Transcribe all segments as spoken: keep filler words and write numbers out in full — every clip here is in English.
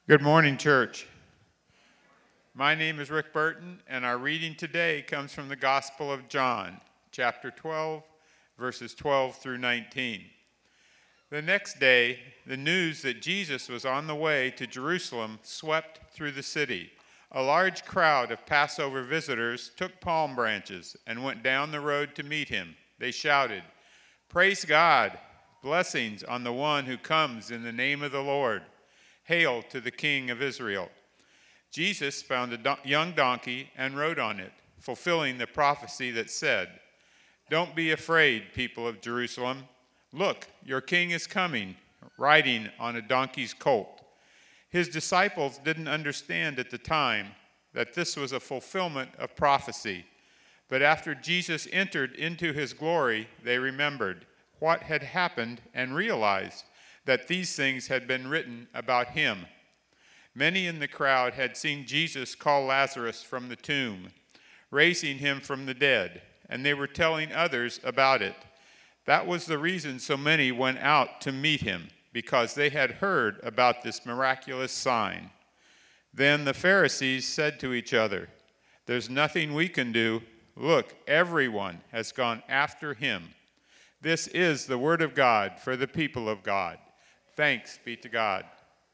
Good morning, church. My name is Rick Burton, and our reading today comes from the Gospel of John, chapter twelve, verses twelve through nineteen. The next day, the news that Jesus was on the way to Jerusalem swept through the city. A large crowd of Passover visitors took palm branches and went down the road to meet him. They shouted, "Praise God! Blessings on the one who comes in the name of the Lord. Hail to the King of Israel." Jesus found a do- young donkey and rode on it, fulfilling the prophecy that said, "Don't be afraid, people of Jerusalem. Look, your king is coming, riding on a donkey's colt." His disciples didn't understand at the time that this was a fulfillment of prophecy. But after Jesus entered into his glory, they remembered what had happened and realized that these things had been written about him. Many in the crowd had seen Jesus call Lazarus from the tomb, raising him from the dead, and they were telling others about it. That was the reason so many went out to meet him, because they had heard about this miraculous sign. Then the Pharisees said to each other, "There's nothing we can do. Look, everyone has gone after him." This is the word of God for the people of God. Thanks be to God.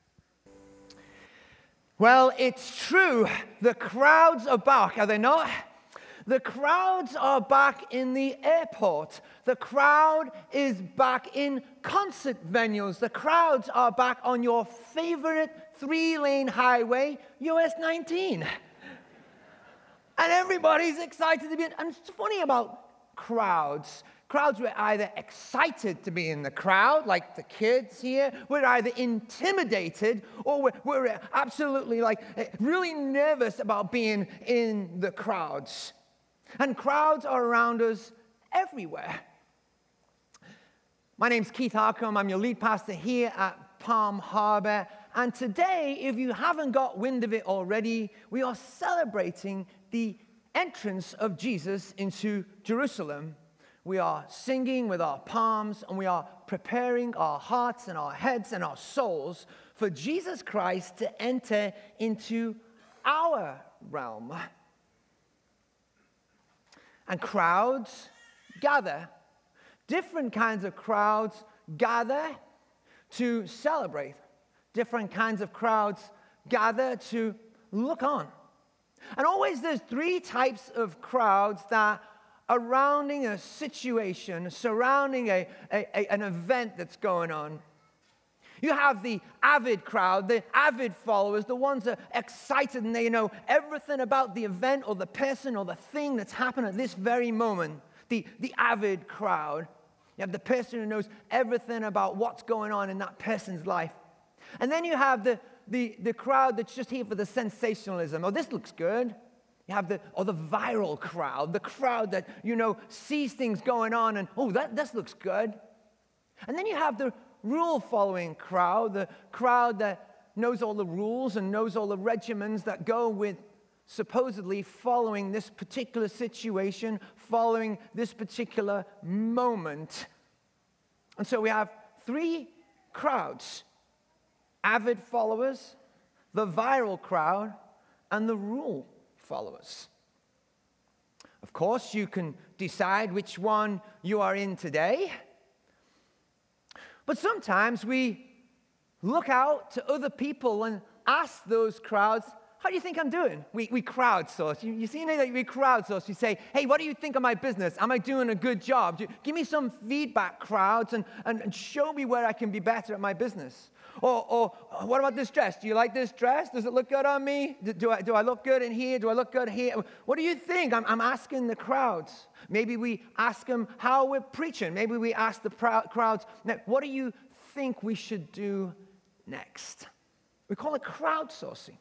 Well, it's true. The crowds are back, are they not? The crowds are back in the airport. The crowd is back in concert venues. The crowds are back on your favorite three-lane highway, U S nineteen. And everybody's excited to be in. And it's funny about crowds. Crowds were either excited to be in the crowd, like the kids here. We're either intimidated or we're, we're absolutely like really nervous about being in the crowds. And crowds are around us everywhere. My name's Keith Harcombe. I'm your lead pastor here at Palm Harbor. And today, if you haven't got wind of it already, we are celebrating the entrance of Jesus into Jerusalem. We are singing with our palms, and we are preparing our hearts and our heads and our souls for Jesus Christ to enter into our realm. And crowds gather. Different kinds of crowds gather to celebrate. Different kinds of crowds gather to look on. And always there's three types of crowds that surrounding a situation, surrounding a, a, a, an event that's going on. You have the avid crowd, the avid followers, the ones that are excited and they know everything about the event or the person or the thing that's happened at this very moment. The, the avid crowd. You have the person who knows everything about what's going on in that person's life. And then you have the, the, the crowd that's just here for the sensationalism. Oh, this looks good. You have the, or the viral crowd, the crowd that, you know, sees things going on and, oh, that this looks good. And then you have the rule-following crowd, the crowd that knows all the rules and knows all the regimens that go with supposedly following this particular situation, following this particular moment. And so we have three crowds: avid followers, the viral crowd, and the rule followers. Of course, you can decide which one you are in today. But sometimes we look out to other people and ask those crowds, "How do you think I'm doing?" We, we crowdsource. You, you see anything? We crowdsource. We say, "Hey, what do you think of my business? Am I doing a good job? Do, give me some feedback, crowds, and, and, and show me where I can be better at my business." Or, or what about this dress? Do you like this dress? Does it look good on me? Do, do, I, do I look good in here? Do I look good here? What do you think? I'm, I'm asking the crowds. Maybe we ask them how we're preaching. Maybe we ask the prou- crowds, "What do you think we should do next?" We call it crowdsourcing.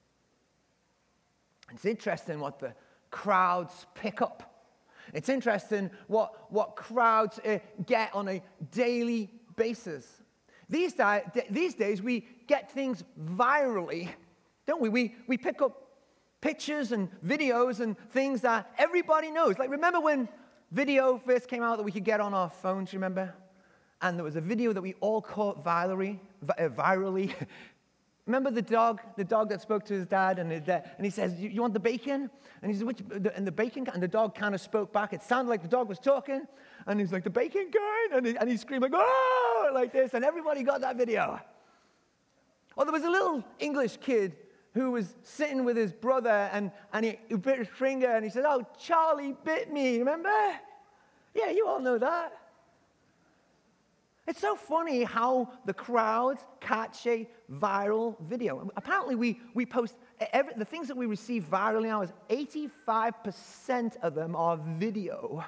It's interesting what the crowds pick up. It's interesting what, what crowds uh, get on a daily basis. These, di- these days, we get things virally, don't we? We, we pick up pictures and videos and things that everybody knows. Like, remember when video first came out that we could get on our phones, remember? And there was a video that we all caught virally, virally Remember the dog, the dog that spoke to his dad, and, his dad, and he says, you, you want the bacon? And he said, which, and the bacon, and the dog kind of spoke back. It sounded like the dog was talking, and he's like, the bacon kind? And he, and he screamed like, oh, like this, and everybody got that video. Or there was a little English kid who was sitting with his brother, and, and he, he bit his finger, and he said, oh, Charlie bit me, remember? Yeah, you all know that. It's so funny how the crowds catch a viral video. Apparently, we, we post, every, the things that we receive virally now is eighty-five percent of them are video.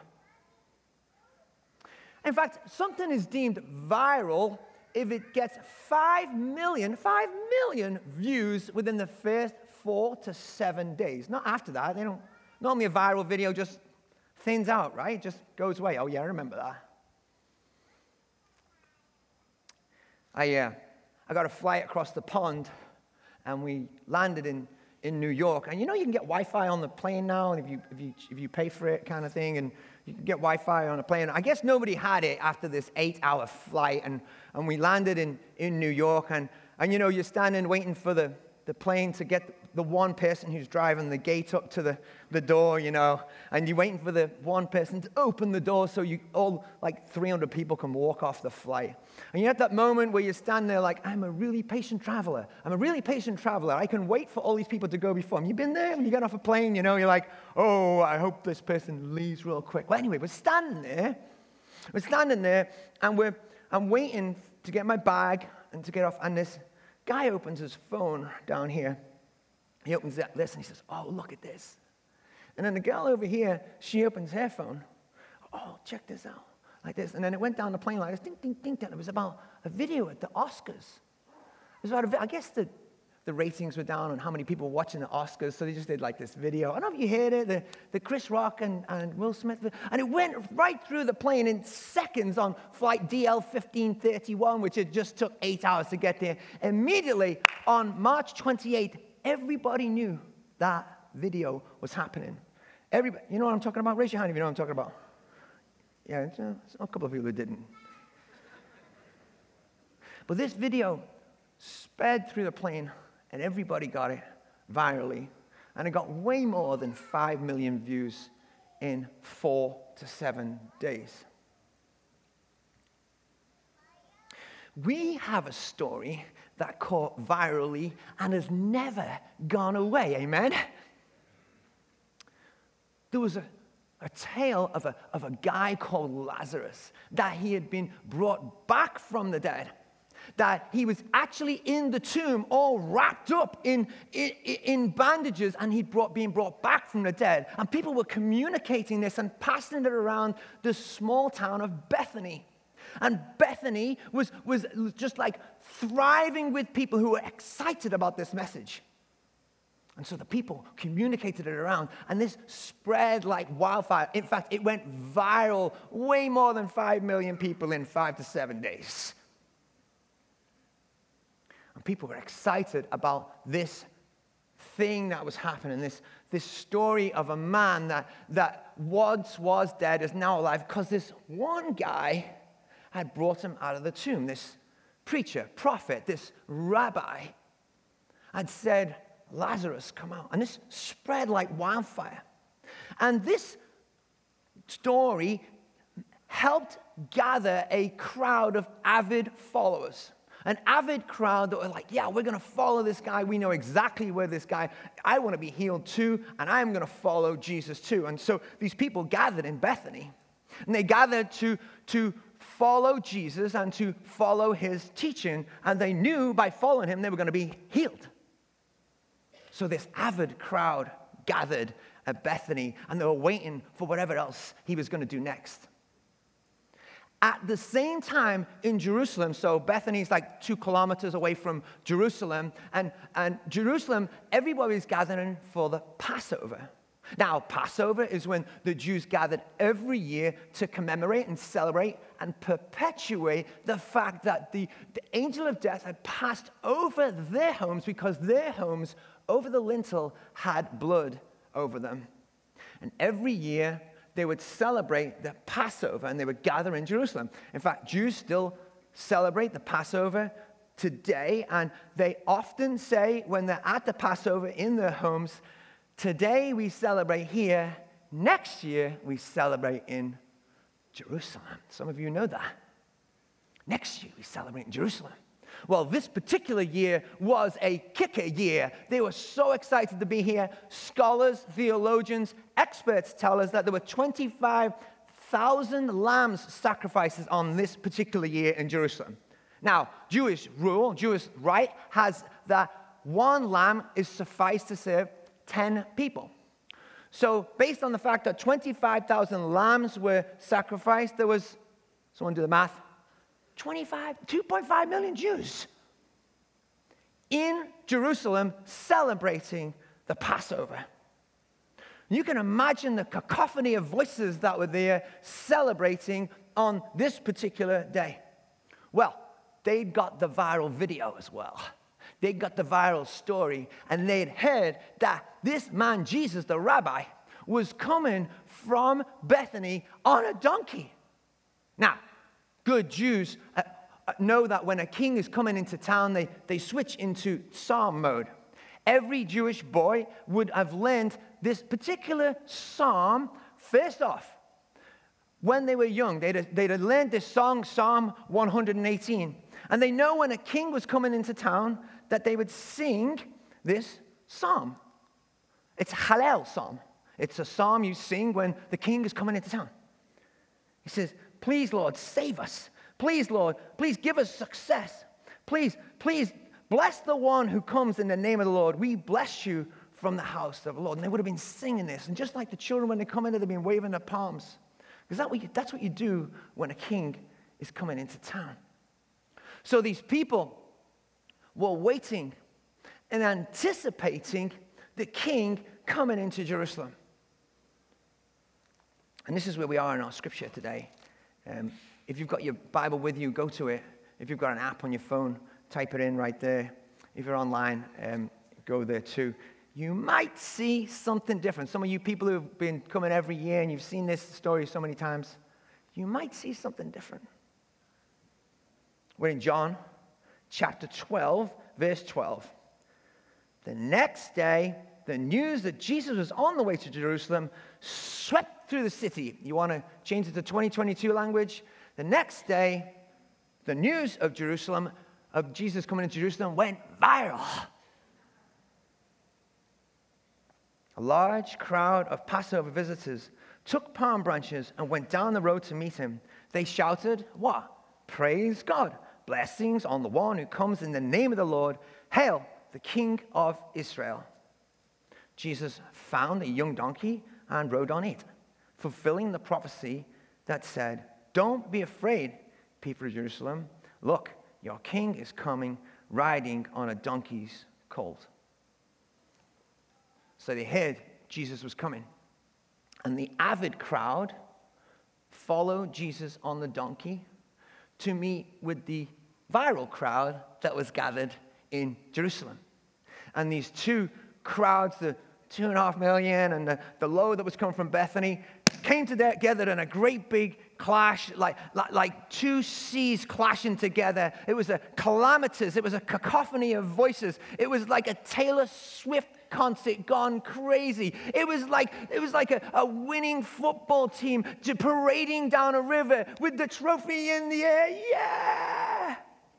In fact, something is deemed viral if it gets five million, five million views within the first four to seven days. Not after that. They don't, normally a viral video just thins out, right? It just goes away. Oh, yeah, I remember that. I, uh, I got a flight across the pond, and we landed in, in New York. And you know you can get Wi-Fi on the plane now, and if you, if you, if you pay for it kind of thing, and you can get Wi-Fi on a plane. I guess nobody had it after this eight-hour flight, and, and we landed in, in New York, and, and you know, you're standing waiting for the, the plane to get the one person who's driving the gate up to the, the door, you know, and you're waiting for the one person to open the door so you all, like three hundred people can walk off the flight. And you're at that moment where you stand there like, I'm a really patient traveler. I'm a really patient traveler. I can wait for all these people to go before me. You've been there when you get off a plane, you know, you're like, oh, I hope this person leaves real quick. Well, anyway, we're standing there. We're standing there, and we're, I'm waiting to get my bag and to get off, and this guy opens his phone down here. He opens this, and he says, oh, look at this. And then the girl over here, she opens her phone. Oh, check this out. Like this. And then it went down the plane like this. Ding, ding, ding, ding. It was about a video at the Oscars. It was about a, I guess the, the ratings were down on how many people were watching the Oscars, so they just did like this video. I don't know if you heard it, the, the Chris Rock and, and Will Smith. And it went right through the plane in seconds on flight D L fifteen thirty-one, which it just took eight hours to get there. Immediately on March twenty-eighth, everybody knew that video was happening. Everybody, you know what I'm talking about? Raise your hand if you know what I'm talking about. Yeah, a couple of people who didn't. But this video sped through the plane, and everybody got it virally. And it got way more than five million views in four to seven days. We have a story that caught virally and has never gone away, amen? There was a, a tale of a, of a guy called Lazarus, that he had been brought back from the dead, that he was actually in the tomb all wrapped up in, in, in bandages, and he'd brought, been brought back from the dead. And people were communicating this and passing it around the small town of Bethany. And Bethany was, was just like thriving with people who were excited about this message. And so the people communicated it around, and this spread like wildfire. In fact, it went viral, way more than five million people in five to seven days. And people were excited about this thing that was happening, this, this story of a man that, that once was dead is now alive, because this one guy had brought him out of the tomb. This preacher, prophet, this rabbi had said, Lazarus, come out. And this spread like wildfire. And this story helped gather a crowd of avid followers. An avid crowd that were like, yeah, we're going to follow this guy. We know exactly where this guy, I want to be healed too, and I'm going to follow Jesus too. And so these people gathered in Bethany. And they gathered to, to follow Jesus and to follow his teaching. And they knew by following him, they were going to be healed. So this avid crowd gathered at Bethany, and they were waiting for whatever else he was going to do next. At the same time in Jerusalem, so Bethany is like two kilometers away from Jerusalem, and, and Jerusalem, everybody's gathering for the Passover. Now, Passover is when the Jews gathered every year to commemorate and celebrate and perpetuate the fact that the, the angel of death had passed over their homes, because their homes over the lintel had blood over them. And every year, they would celebrate the Passover, and they would gather in Jerusalem. In fact, Jews still celebrate the Passover today, and they often say when they're at the Passover in their homes, today we celebrate here, next year we celebrate in Jerusalem. Some of you know that. Next year we celebrate in Jerusalem. Well, this particular year was a kicker year. They were so excited to be here. Scholars, theologians, experts tell us that there were twenty-five thousand lambs sacrifices on this particular year in Jerusalem. Now, Jewish rule, Jewish rite has that one lamb is suffice to serve ten people. So based on the fact that twenty-five thousand lambs were sacrificed, there was, someone do the math, twenty-five, two point five million Jews in Jerusalem celebrating the Passover. You can imagine the cacophony of voices that were there celebrating on this particular day. Well, they'd got the viral video as well. They got the viral story, and they'd heard that this man, Jesus, the rabbi, was coming from Bethany on a donkey. Now, good Jews uh, know that when a king is coming into town, they, they switch into psalm mode. Every Jewish boy would have learned this particular psalm first off. When they were young, they'd, they'd have learned this song, Psalm one hundred eighteen. And they know when a king was coming into town that they would sing this psalm. It's a Hallel psalm. It's a psalm you sing when the king is coming into town. He says, please, Lord, save us. Please, Lord, please give us success. Please, please bless the one who comes in the name of the Lord. We bless you from the house of the Lord. And they would have been singing this. And just like the children, when they come in, they've been waving their palms. Because that what you, that's what you do when a king is coming into town. So these people were waiting and anticipating the king coming into Jerusalem. And this is where we are in our scripture today. Um, if you've got your Bible with you, go to it. If you've got an app on your phone, type it in right there. If you're online, um, go there too. You might see something different. Some of you people who've been coming every year and you've seen this story so many times, you might see something different. We're in John chapter twelve, verse twelve. The next day, the news that Jesus was on the way to Jerusalem swept through the city. You want to change it to twenty twenty-two language? The next day, the news of Jerusalem, of Jesus coming into Jerusalem, went viral. A large crowd of Passover visitors took palm branches and went down the road to meet him. They shouted, what? Praise God. Blessings on the one who comes in the name of the Lord. Hail, the King of Israel. Jesus found a young donkey and rode on it, fulfilling the prophecy that said, don't be afraid, people of Jerusalem. Look, your king is coming riding on a donkey's colt. So they heard Jesus was coming. And the avid crowd followed Jesus on the donkey to meet with the viral crowd that was gathered in Jerusalem. And these two crowds, the two and a half million and the, the load that was coming from Bethany, came together in a great big clash, like, like, like two seas clashing together. It was a calamitous, it was a cacophony of voices. It was like a Taylor Swift concert gone crazy. It was like it was like a, a winning football team to parading down a river with the trophy in the air. Yeah!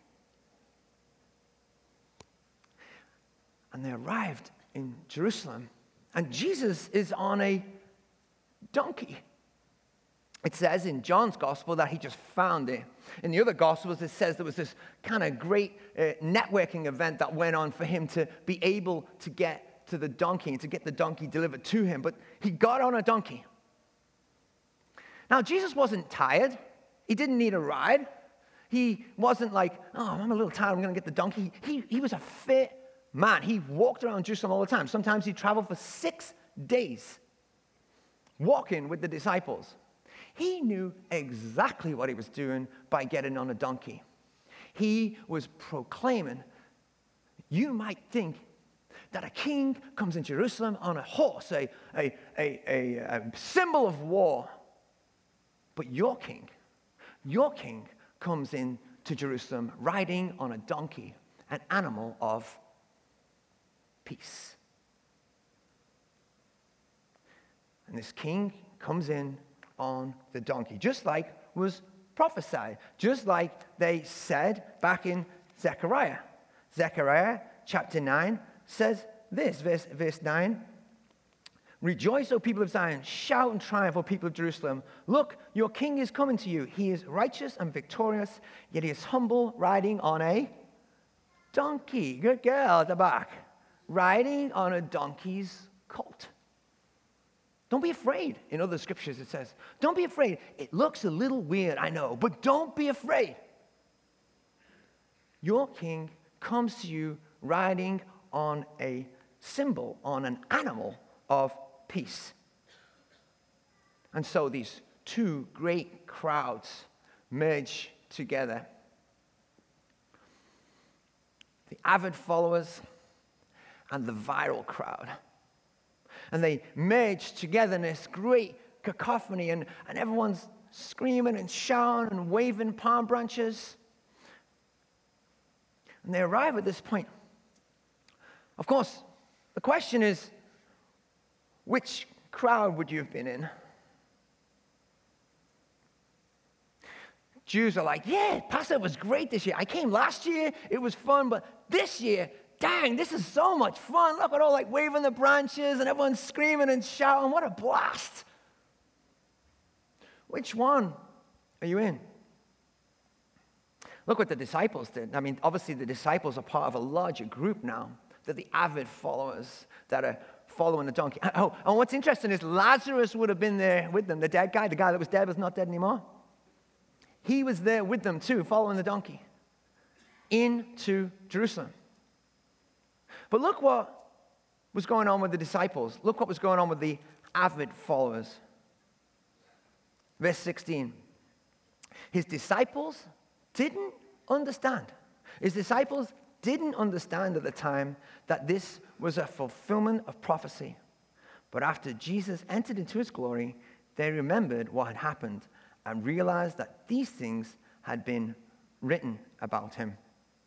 And they arrived in Jerusalem, and Jesus is on a donkey. It says in John's gospel that he just found it. In the other gospels, it says there was this kind of great uh, networking event that went on for him to be able to get to the donkey and to get the donkey delivered to him. But he got on a donkey. Now, Jesus wasn't tired. He didn't need a ride. He wasn't like, oh, I'm a little tired, I'm going to get the donkey. He, he was a fit man. He walked around Jerusalem all the time. Sometimes he traveled for six days walking with the disciples. He knew exactly what he was doing by getting on a donkey. He was proclaiming, you might think that a king comes in Jerusalem on a horse, a, a, a, a, a symbol of war. But your king, your king comes in to Jerusalem riding on a donkey, an animal of peace. And this king comes in on the donkey, just like was prophesied, just like they said back in Zechariah. Zechariah chapter nine says this, verse, verse nine. Rejoice, O people of Zion. Shout and triumph, O people of Jerusalem. Look, your king is coming to you. He is righteous and victorious, yet he is humble, riding on a donkey. Good girl at the back. Riding on a donkey's colt. Don't be afraid. In other scriptures it says, don't be afraid. It looks a little weird, I know, but don't be afraid. Your king comes to you riding on a symbol, on an animal of peace. And so these two great crowds merge together. The avid followers and the viral crowd. And they merge together in this great cacophony, and, and everyone's screaming and shouting and waving palm branches. And they arrive at this point. Of course, the question is, which crowd would you have been in? Jews are like, yeah, Passover was great this year. I came last year, it was fun, but this year, dang, this is so much fun. Look at all like waving the branches and everyone's screaming and shouting. What a blast. Which one are you in? Look what the disciples did. I mean, obviously the disciples are part of a larger group now. They're the avid followers that are following the donkey. Oh, and what's interesting is Lazarus would have been there with them. The dead guy, the guy that was dead was not dead anymore. He was there with them too, following the donkey into Jerusalem. But look what was going on with the disciples. Look what was going on with the avid followers. Verse sixteen. His disciples didn't understand. His disciples didn't understand at the time that this was a fulfillment of prophecy. But after Jesus entered into his glory, they remembered what had happened and realized that these things had been written about him.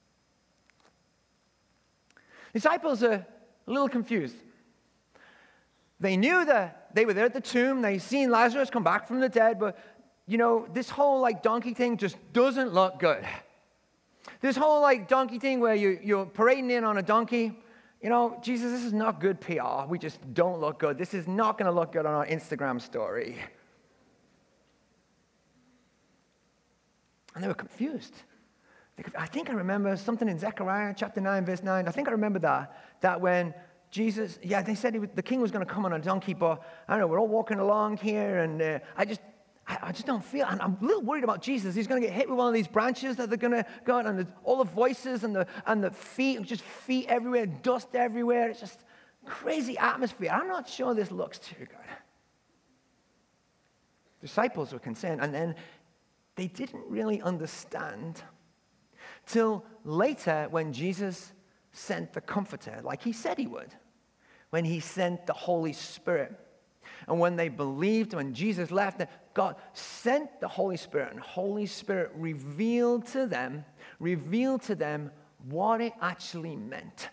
Disciples are a little confused. They knew that they were there at the tomb. They seen Lazarus come back from the dead, but you know, this whole like donkey thing just doesn't look good. This whole like donkey thing where you, you're parading in on a donkey, you know, Jesus, this is not good P R. We just don't look good. This is not going to look good on our Instagram story. And they were confused. I think I remember something in Zechariah chapter nine, verse nine. I think I remember that, that when Jesus, yeah, they said he was, the king was going to come on a donkey, but I don't know, we're all walking along here, and uh, I just, I, I just don't feel, and I'm a little worried about Jesus. He's going to get hit with one of these branches that they're going to go on, and the, all the voices and the and the feet, just feet everywhere, dust everywhere. It's just crazy atmosphere. I'm not sure this looks too good. Disciples were concerned, and then they didn't really understand till later when Jesus sent the Comforter, like he said he would, when he sent the Holy Spirit. And when they believed, when Jesus left, God sent the Holy Spirit, and Holy Spirit revealed to them, revealed to them what it actually meant.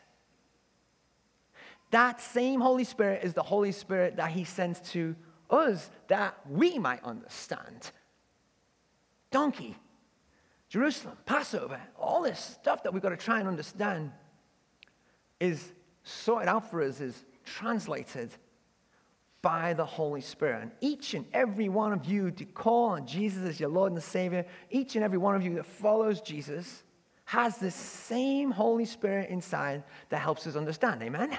That same Holy Spirit is the Holy Spirit that he sends to us that we might understand. Donkey, Jerusalem, Passover, all this stuff that we've got to try and understand is sorted out for us, is translated by the Holy Spirit. And each and every one of you to call on Jesus as your Lord and Savior, each and every one of you that follows Jesus has the same Holy Spirit inside that helps us understand. Amen?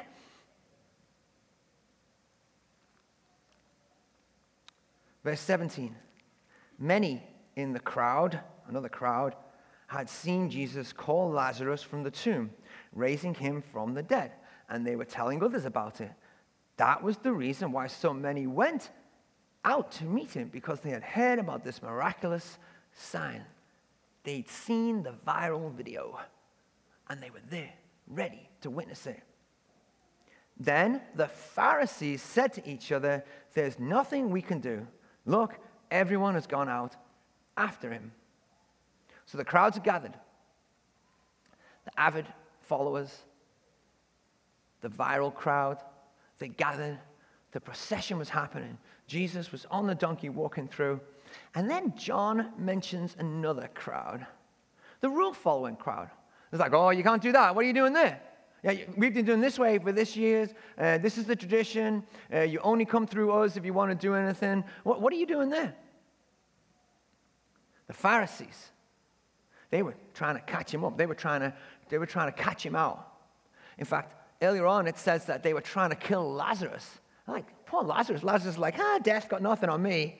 Verse seventeen. Many in the crowd, another crowd, had seen Jesus call Lazarus from the tomb, raising him from the dead, and they were telling others about it. That was the reason why so many went out to meet him, because they had heard about this miraculous sign. They'd seen the viral video, and they were there, ready to witness it. Then the Pharisees said to each other, "There's nothing we can do. Look, everyone has gone out after him." So the crowds are gathered. The avid followers, the viral crowd, they gathered. The procession was happening. Jesus was on the donkey walking through. And then John mentions another crowd, the rule-following crowd. It's like, oh, you can't do that. What are you doing there? Yeah, we've been doing this way for this years. Uh, this is the tradition. Uh, you only come through us if you want to do anything. What, what are you doing there? The Pharisees, they were trying to catch him up. They were trying to, they were trying to catch him out. In fact, earlier on it says that they were trying to kill Lazarus. I'm like, poor Lazarus. Lazarus is like, ah, death's got nothing on me.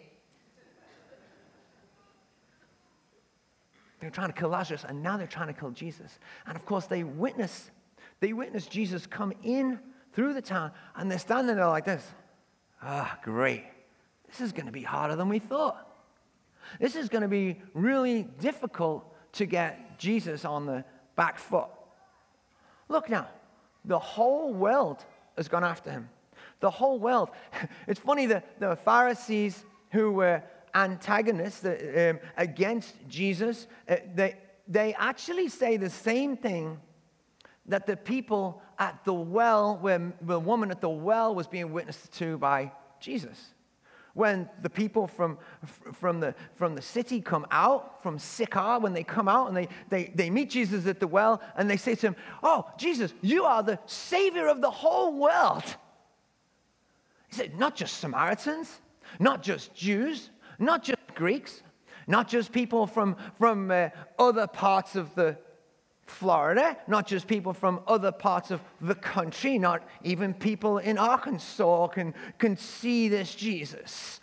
They were trying to kill Lazarus, and now they're trying to kill Jesus. And of course, they witness, they witness Jesus come in through the town, and they're standing there like this. Ah, great. This is going to be harder than we thought. This is going to be really difficult to get Jesus on the back foot. Look now, the whole world has gone after him. The whole world. It's funny that the Pharisees who were antagonists uh, um, against Jesus, uh, they, they actually say the same thing that the people at the well, where the woman at the well was being witnessed to by Jesus. When the people from, from, the, from the city come out, from Sychar, when they come out and they, they, they meet Jesus at the well, and they say to him, oh, Jesus, you are the Savior of the whole world. He said, not just Samaritans, not just Jews, not just Greeks, not just people from, from uh, other parts of the Florida, not just people from other parts of the country, not even people in Arkansas can, can see this Jesus.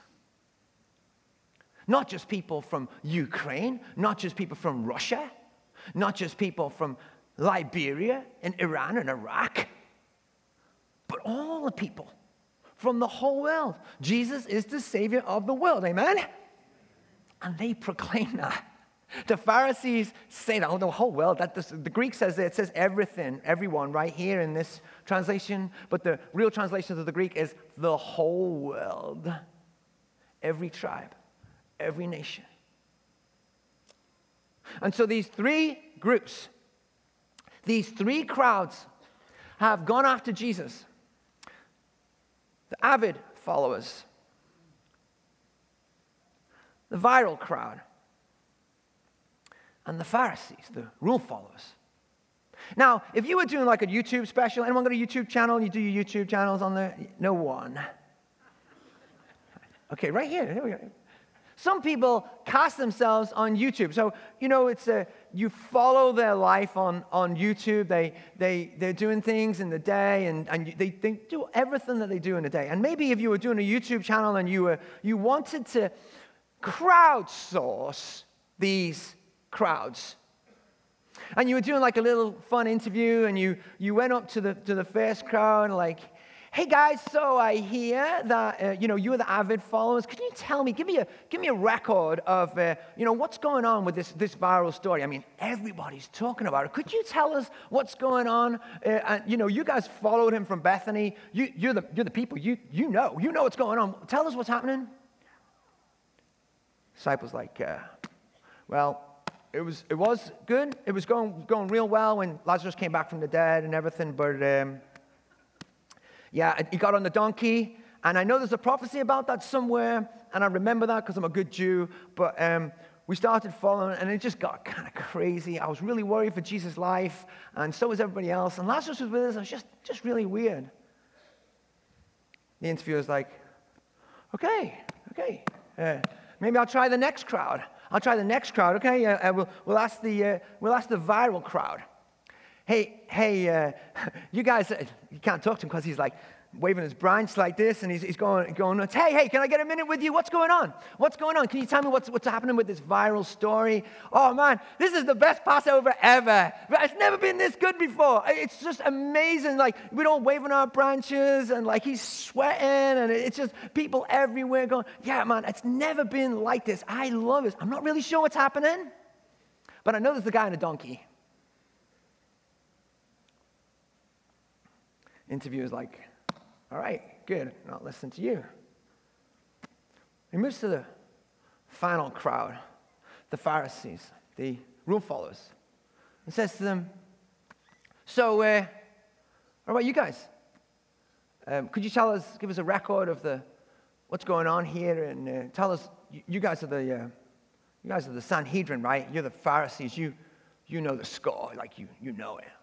Not just people from Ukraine, not just people from Russia, not just people from Liberia and Iran and Iraq, but all the people from the whole world. Jesus is the Savior of the world, amen? And they proclaim that. The Pharisees say that, oh, the whole world. That this, the Greek says it says everything, everyone, right here in this translation. But the real translation of the Greek is the whole world. Every tribe, every nation. And so these three groups, these three crowds have gone after Jesus. The avid followers, the viral crowd, and the Pharisees, the rule followers. Now, if you were doing like a YouTube special, anyone got a YouTube channel? You do your YouTube channels on there? No one. Okay, right here. Here we go. Some people cast themselves on YouTube. So, you know, it's a, you follow their life on, on YouTube. They, they, they're doing things in the day, and, and they, they do everything that they do in the day. And maybe if you were doing a YouTube channel and you, were, you wanted to crowdsource these crowds, and you were doing like a little fun interview, and you, you went up to the, to the first crowd and like, hey guys, so I hear that uh, you know you are the avid followers. Can you tell me, give me a give me a record of uh, you know what's going on with this this viral story? I mean, everybody's talking about it. Could you tell us what's going on? Uh, and, you know, you guys followed him from Bethany. You you're the you're the people. You you know you know what's going on. Tell us what's happening. Disciples like, uh, well, it was it was good. It was going going real well when Lazarus came back from the dead and everything, but. Um, Yeah, he got on the donkey, and I know there's a prophecy about that somewhere, and I remember that because I'm a good Jew, but um, we started following, and it just got kind of crazy. I was really worried for Jesus' life, and so was everybody else, and Lazarus was with us. It was just, just really weird. The interviewer's like, okay, okay, uh, maybe I'll try the next crowd. I'll try the next crowd, okay? Uh, uh, we'll, we'll, ask the, uh, we'll ask the viral crowd. Hey, hey, uh, you guys, uh, you can't talk to him because he's like waving his branch like this, and he's, he's going, going, hey, hey, can I get a minute with you? What's going on? What's going on? Can you tell me what's, what's happening with this viral story? Oh, man, this is the best Passover ever. It's never been this good before. It's just amazing. Like, we're all waving our branches, and like he's sweating, and it's just people everywhere going, yeah, man, it's never been like this. I love it. I'm not really sure what's happening, but I know there's the guy on a donkey. Interviewer's like, all right, good, I'll listen to you. He moves to the final crowd, the Pharisees, the rule followers and says to them, so, uh, what about you guys? Um, could you tell us, give us a record of the what's going on here, and uh, tell us, you, you guys are the, uh, you guys are the Sanhedrin, right? You're the Pharisees. You, you know the score, like you, you know it.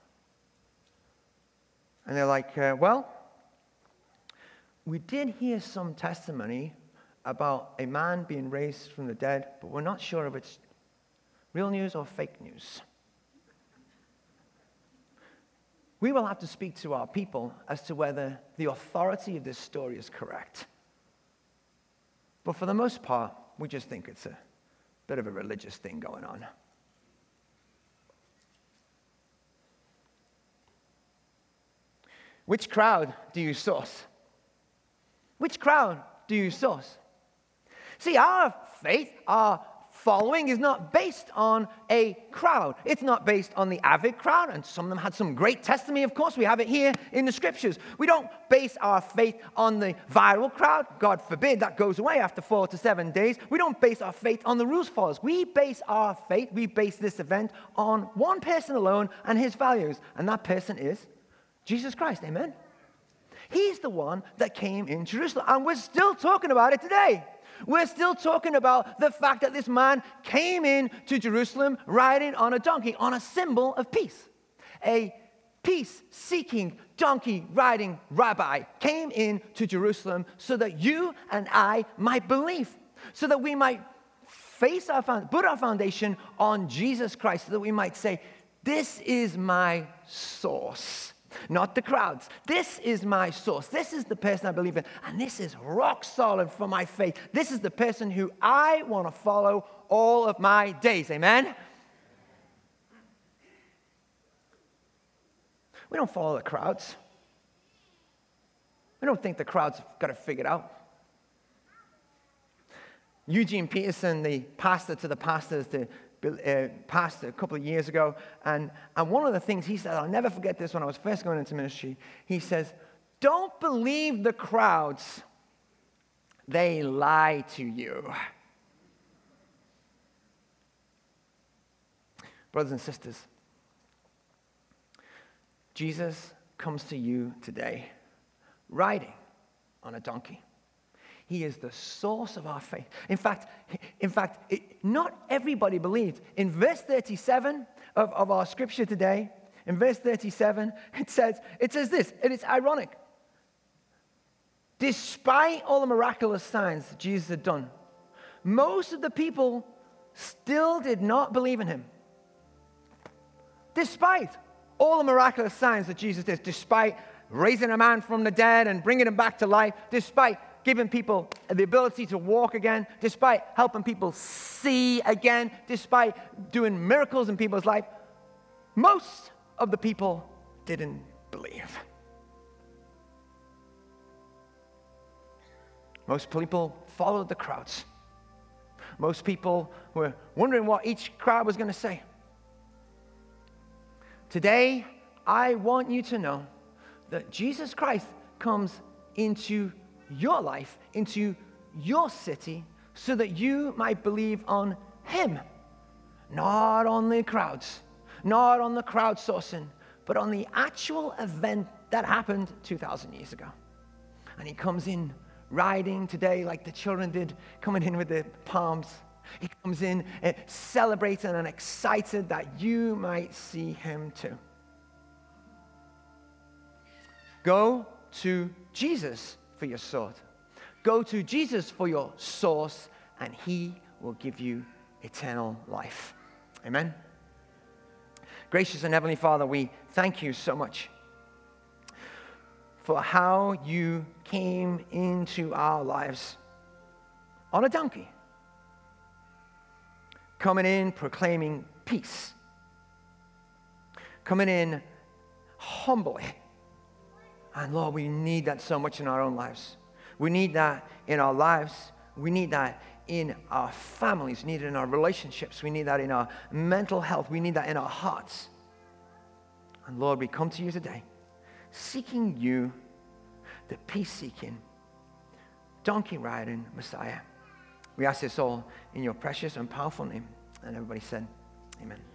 And they're like, uh, well, we did hear some testimony about a man being raised from the dead, but we're not sure if it's real news or fake news. We will have to speak to our people as to whether the authority of this story is correct. But for the most part, we just think it's a bit of a religious thing going on. Which crowd do you source? Which crowd do you source? See, our faith, our following is not based on a crowd. It's not based on the avid crowd, and some of them had some great testimony. Of course, we have it here in the scriptures. We don't base our faith on the viral crowd. God forbid, that goes away after four to seven days. We don't base our faith on the rules followers. We base our faith, we base this event on one person alone and his values, and that person is Jesus Christ. Amen? He's the one that came in Jerusalem, and we're still talking about it today. We're still talking about the fact that this man came in to Jerusalem riding on a donkey, on a symbol of peace. A peace-seeking, donkey-riding rabbi came in to Jerusalem so that you and I might believe, so that we might face our, put our foundation on Jesus Christ, so that we might say, this is my source. Not the crowds. This is my source. This is the person I believe in. And this is rock solid for my faith. This is the person who I want to follow all of my days. Amen? We don't follow the crowds. We don't think the crowds have got it figured out. Eugene Peterson, the pastor to the pastors, the Uh, passed a couple of years ago, and, and one of the things he said, I'll never forget this when I was first going into ministry, he says, don't believe the crowds, they lie to you. Brothers and sisters, Jesus comes to you today riding on a donkey. He is the source of our faith. In fact, in fact, it, not everybody believed. In verse thirty-seven of, of our scripture today, in verse thirty-seven, it says, it says this, and it's ironic. Despite all the miraculous signs that Jesus had done, most of the people still did not believe in him. Despite all the miraculous signs that Jesus did, despite raising a man from the dead and bringing him back to life, despite giving people the ability to walk again, despite helping people see again, despite doing miracles in people's life, most of the people didn't believe. Most people followed the crowds. Most people were wondering what each crowd was going to say. Today, I want you to know that Jesus Christ comes into your life, into your city, so that you might believe on him, not on the crowds, not on the crowdsourcing, but on the actual event that happened two thousand years ago. And he comes in riding today like the children did, coming in with their palms. He comes in uh, celebrating and excited that you might see him too. Go to Jesus for your sword. Go to Jesus for your source, and he will give you eternal life. Amen. Gracious and Heavenly Father, we thank you so much for how you came into our lives on a donkey, coming in proclaiming peace, coming in humbly. And Lord, we need that so much in our own lives. We need that in our lives. We need that in our families. We need it in our relationships. We need that in our mental health. We need that in our hearts. And Lord, we come to you today, seeking you, the peace-seeking, donkey-riding Messiah. We ask this all in your precious and powerful name. And everybody said, amen.